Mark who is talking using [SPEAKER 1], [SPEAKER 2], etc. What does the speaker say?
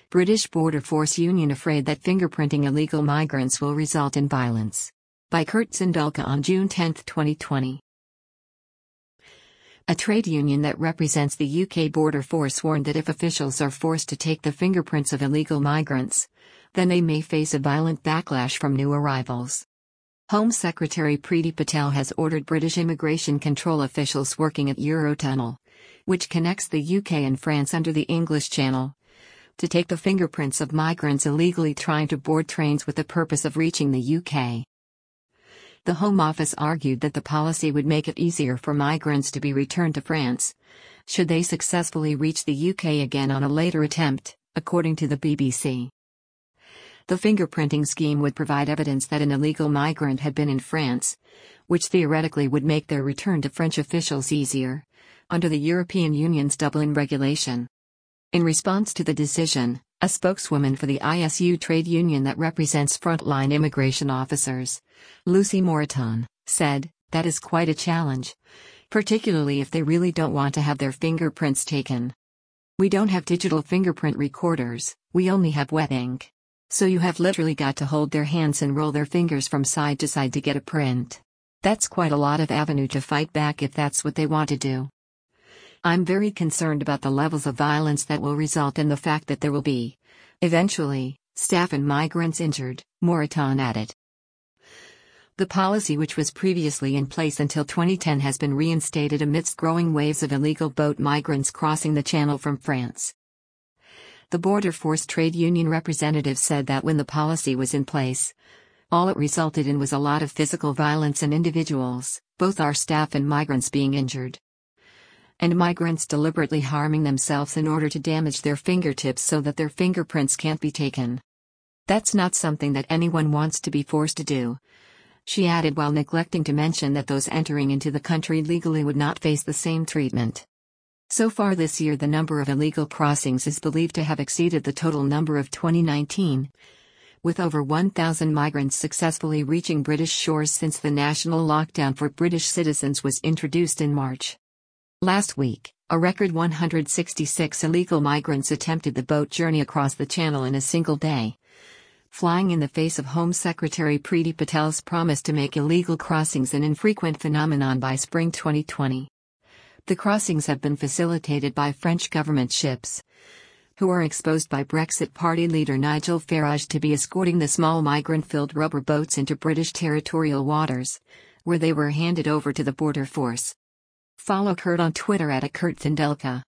[SPEAKER 1] British Border Force Union afraid that fingerprinting illegal migrants will result in violence. By Kurt Zindulka on June 10, 2020. A trade union that represents the UK Border Force warned that if officials are forced to take the fingerprints of illegal migrants, then they may face a violent backlash from new arrivals. Home Secretary Priti Patel has ordered British immigration control officials working at Eurotunnel, which connects the UK and France under the English Channel, to take the fingerprints of migrants illegally trying to board trains with the purpose of reaching the UK. The Home Office argued that the policy would make it easier for migrants to be returned to France, should they successfully reach the UK again on a later attempt, according to the BBC. The fingerprinting scheme would provide evidence that an illegal migrant had been in France, which theoretically would make their return to French officials easier, under the European Union's Dublin regulation. In response to the decision, a spokeswoman for the ISU trade union that represents frontline immigration officers, Lucy Moreton, said, "That is quite a challenge, particularly if they really don't want to have their fingerprints taken. We don't have digital fingerprint recorders, we only have wet ink. So you have literally got to hold their hands and roll their fingers from side to side to get a print. That's quite a lot of avenue to fight back if that's what they want to do. I'm very concerned about the levels of violence that will result in the fact that there will be, eventually, staff and migrants injured," Moreton added. The policy, which was previously in place until 2010, has been reinstated amidst growing waves of illegal boat migrants crossing the Channel from France. The Border Force trade union representative said that when the policy was in place, all it resulted in was a lot of physical violence and individuals, both our staff and migrants, being injured. And migrants deliberately harming themselves in order to damage their fingertips so that their fingerprints can't be taken. That's not something that anyone wants to be forced to do, she added, while neglecting to mention that those entering into the country legally would not face the same treatment. So far this year, the number of illegal crossings is believed to have exceeded the total number of 2019, with over 1,000 migrants successfully reaching British shores since the national lockdown for British citizens was introduced in March. Last week, a record 166 illegal migrants attempted the boat journey across the Channel in a single day, flying in the face of Home Secretary Priti Patel's promise to make illegal crossings an infrequent phenomenon by spring 2020. The crossings have been facilitated by French government ships, who are exposed by Brexit Party leader Nigel Farage to be escorting the small migrant-filled rubber boats into British territorial waters, where they were handed over to the Border Force. Follow Kurt on Twitter @KurtZindulka.